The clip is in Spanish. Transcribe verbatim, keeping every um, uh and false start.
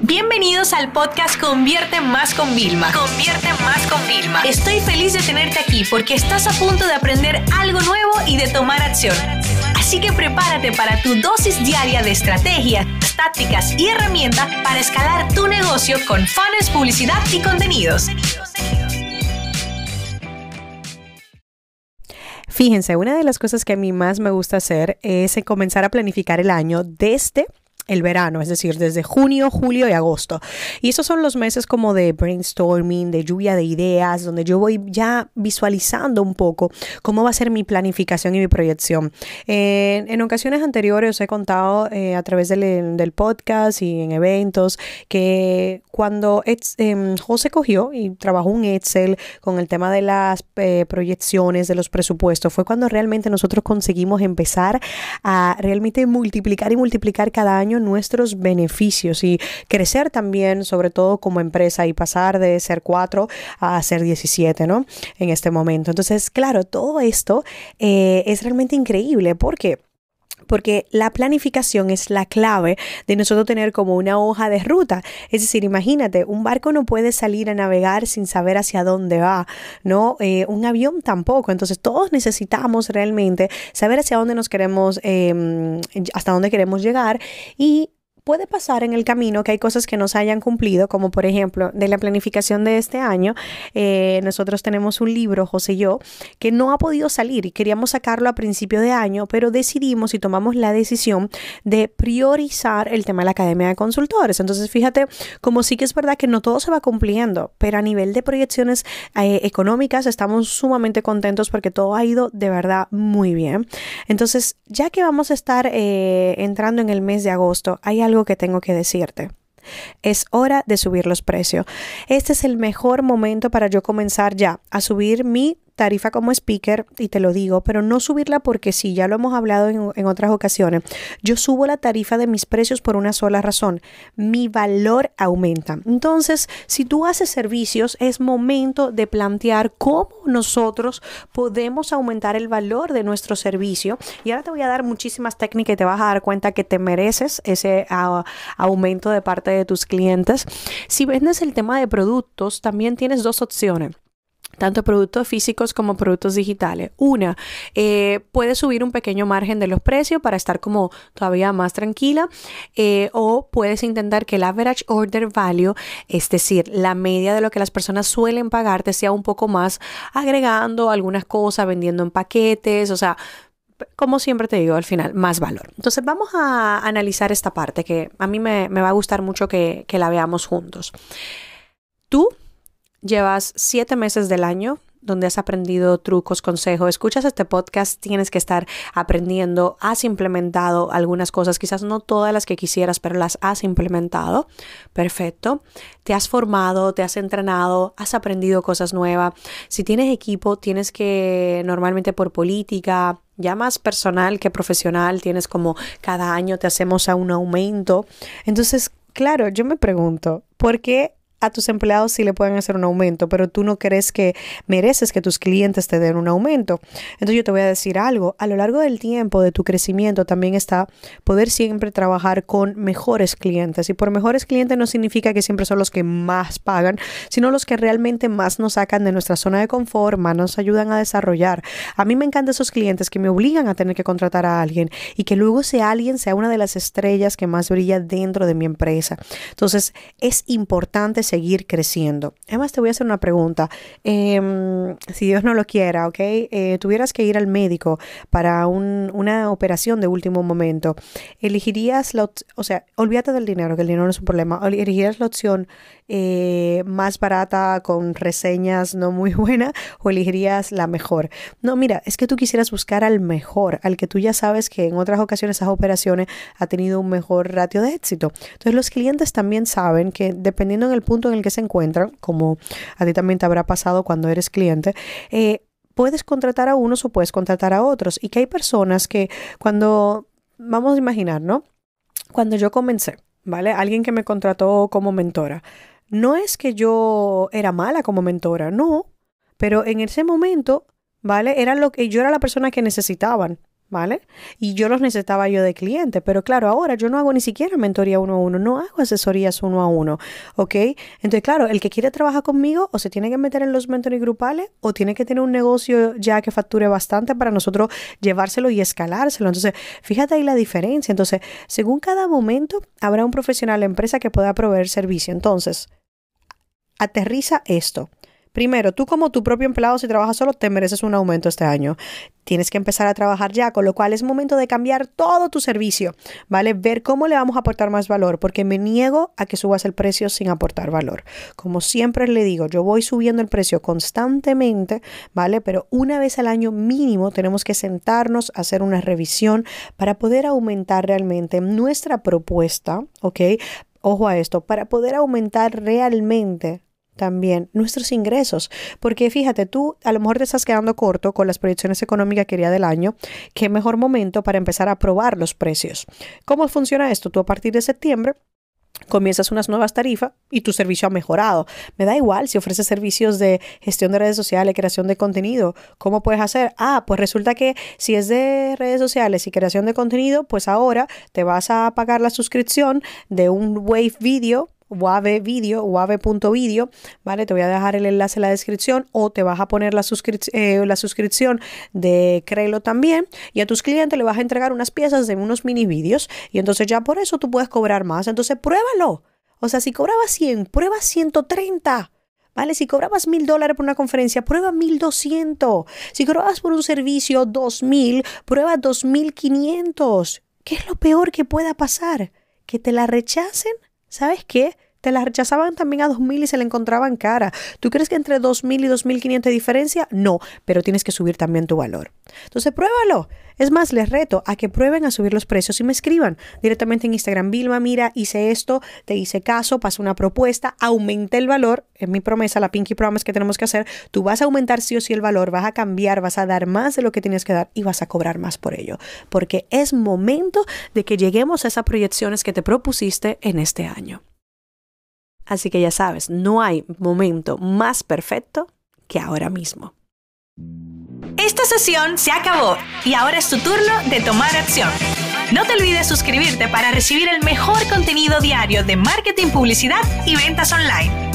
Bienvenidos al podcast Convierte Más con Vilma. Convierte Más con Vilma. Estoy feliz de tenerte aquí porque estás a punto de aprender algo nuevo y de tomar acción. Así que prepárate para tu dosis diaria de estrategias, tácticas y herramientas para escalar tu negocio con funnels, publicidad y contenidos. Fíjense, una de las cosas que a mí más me gusta hacer es comenzar a planificar el año desde el verano, es decir, desde junio, julio y agosto. Y esos son los meses como de brainstorming, de lluvia de ideas, donde yo voy ya visualizando un poco cómo va a ser mi planificación y mi proyección. Eh, en ocasiones anteriores os he contado eh, a través del, del podcast y en eventos que cuando eh, José cogió y trabajó un Excel con el tema de las eh, proyecciones, de los presupuestos, fue cuando realmente nosotros conseguimos empezar a realmente multiplicar y multiplicar cada año nuestros beneficios y crecer también, sobre todo como empresa, y pasar de ser cuatro a ser diecisiete, ¿no? En este momento. Entonces, claro, todo esto eh, es realmente increíble. ¿Por qué? Porque la planificación es la clave de nosotros tener como una hoja de ruta. Es decir, imagínate, un barco no puede salir a navegar sin saber hacia dónde va, ¿no? Eh, un avión tampoco. Entonces, todos necesitamos realmente saber hacia dónde nos queremos, eh, hasta dónde queremos llegar. Y puede pasar en el camino que hay cosas que no se hayan cumplido, como por ejemplo de la planificación de este año. Eh, nosotros tenemos un libro, José y yo, que no ha podido salir y queríamos sacarlo a principio de año, pero decidimos y tomamos la decisión de priorizar el tema de la Academia de Consultores. Entonces, fíjate, como sí que es verdad que no todo se va cumpliendo, pero a nivel de proyecciones eh, económicas estamos sumamente contentos porque todo ha ido de verdad muy bien. Entonces, ya que vamos a estar eh, entrando en el mes de agosto, hay algo algo que tengo que decirte. Es hora de subir los precios. Este es el mejor momento para yo comenzar ya a subir mi tarifa como speaker, y te lo digo, pero no subirla porque sí, ya lo hemos hablado en, en otras ocasiones. Yo subo la tarifa de mis precios por una sola razón: mi valor aumenta. Entonces, si tú haces servicios, es momento de plantear cómo nosotros podemos aumentar el valor de nuestro servicio. Y ahora te voy a dar muchísimas técnicas y te vas a dar cuenta que te mereces ese uh, aumento de parte de tus clientes. Si vendes el tema de productos, también tienes dos opciones, tanto productos físicos como productos digitales. Una, eh, puedes subir un pequeño margen de los precios para estar como todavía más tranquila, eh, o puedes intentar que el average order value, es decir, la media de lo que las personas suelen pagarte, sea un poco más, agregando algunas cosas, vendiendo en paquetes, o sea, como siempre te digo, al final, más valor. Entonces vamos a analizar esta parte que a mí me, me va a gustar mucho que, que la veamos juntos. Tú llevas siete meses del año donde has aprendido trucos, consejos. Escuchas este podcast, tienes que estar aprendiendo. Has implementado algunas cosas, quizás no todas las que quisieras, pero las has implementado. Perfecto. Te has formado, te has entrenado, has aprendido cosas nuevas. Si tienes equipo, tienes que, normalmente por política, ya más personal que profesional, tienes como cada año te hacemos a un aumento. Entonces, claro, yo me pregunto, ¿por qué a tus empleados sí le pueden hacer un aumento, pero tú no crees que mereces que tus clientes te den un aumento? Entonces yo te voy a decir algo. A lo largo del tiempo de tu crecimiento también está poder siempre trabajar con mejores clientes. Y por mejores clientes no significa que siempre son los que más pagan, sino los que realmente más nos sacan de nuestra zona de confort, más nos ayudan a desarrollar. A mí me encantan esos clientes que me obligan a tener que contratar a alguien y que luego ese alguien sea una de las estrellas que más brilla dentro de mi empresa. Entonces es importante seguir creciendo. Además, te voy a hacer una pregunta. Eh, si Dios no lo quiera, ¿ok? Eh, tuvieras que ir al médico para un, una operación de último momento. ¿Elegirías la, o sea, olvídate del dinero, que el dinero no es un problema. ¿Elegirías la opción eh, más barata con reseñas no muy buenas o elegirías la mejor? No, mira, es que tú quisieras buscar al mejor, al que tú ya sabes que en otras ocasiones esas operaciones ha tenido un mejor ratio de éxito. Entonces, los clientes también saben que dependiendo del punto en el que se encuentran, como a ti también te habrá pasado cuando eres cliente, eh, puedes contratar a unos o puedes contratar a otros. Y que hay personas que cuando, vamos a imaginar, ¿no? Cuando yo comencé, ¿vale? Alguien que me contrató como mentora. No es que yo era mala como mentora, no. Pero en ese momento, ¿vale? Era lo que yo era la persona que necesitaban. ¿vale? Y yo los necesitaba yo de cliente, pero claro, ahora yo no hago ni siquiera mentoría uno a uno, no hago asesorías uno a uno, ¿ok? Entonces, claro, el que quiere trabajar conmigo o se tiene que meter en los mentoring grupales o tiene que tener un negocio ya que facture bastante para nosotros llevárselo y escalárselo. Entonces, fíjate ahí la diferencia. Entonces, según cada momento, habrá un profesional de la empresa que pueda proveer servicio. Entonces, aterriza esto. Primero, tú como tu propio empleado, si trabajas solo, te mereces un aumento este año. Tienes que empezar a trabajar ya, con lo cual es momento de cambiar todo tu servicio, ¿vale? Ver cómo le vamos a aportar más valor, porque me niego a que subas el precio sin aportar valor. Como siempre le digo, yo voy subiendo el precio constantemente, ¿vale? Pero una vez al año mínimo tenemos que sentarnos a hacer una revisión para poder aumentar realmente nuestra propuesta, ¿ok? Ojo a esto, para poder aumentar realmente también nuestros ingresos, porque fíjate, tú a lo mejor te estás quedando corto con las proyecciones económicas que haría del año. Qué mejor momento para empezar a probar los precios. ¿Cómo funciona esto? Tú a partir de septiembre comienzas unas nuevas tarifas y tu servicio ha mejorado. Me da igual si ofreces servicios de gestión de redes sociales, creación de contenido. ¿Cómo puedes hacer? Ah, pues resulta que si es de redes sociales y creación de contenido, pues ahora te vas a pagar la suscripción de un Wave Video, Wave Video, wave.video, ¿vale? Te voy a dejar el enlace en la descripción, o te vas a poner la, suscrip- eh, la suscripción de Crelo también, y a tus clientes le vas a entregar unas piezas de unos mini vídeos, y entonces ya por eso tú puedes cobrar más. Entonces pruébalo. O sea, si cobrabas cien, prueba ciento treinta. ¿Vale? Si cobrabas mil dólares por una conferencia, prueba mil doscientos. Si cobrabas por un servicio dos mil, prueba dos mil quinientos. ¿Qué es lo peor que pueda pasar? ¿Que te la rechacen? ¿Sabes qué? Te la rechazaban también a dos mil y se la encontraban cara. ¿Tú crees que entre dos mil y dos mil quinientos hay diferencia? No, pero tienes que subir también tu valor. Entonces, pruébalo. Es más, les reto a que prueben a subir los precios y me escriban directamente en Instagram. Vilma, mira, hice esto, te hice caso, pasé una propuesta, aumenté el valor. Es mi promesa, la Pinky Promise que tenemos que hacer. Tú vas a aumentar sí o sí el valor, vas a cambiar, vas a dar más de lo que tienes que dar y vas a cobrar más por ello. Porque es momento de que lleguemos a esas proyecciones que te propusiste en este año. Así que ya sabes, no hay momento más perfecto que ahora mismo. Esta sesión se acabó y ahora es tu turno de tomar acción. No te olvides suscribirte para recibir el mejor contenido diario de marketing, publicidad y ventas online.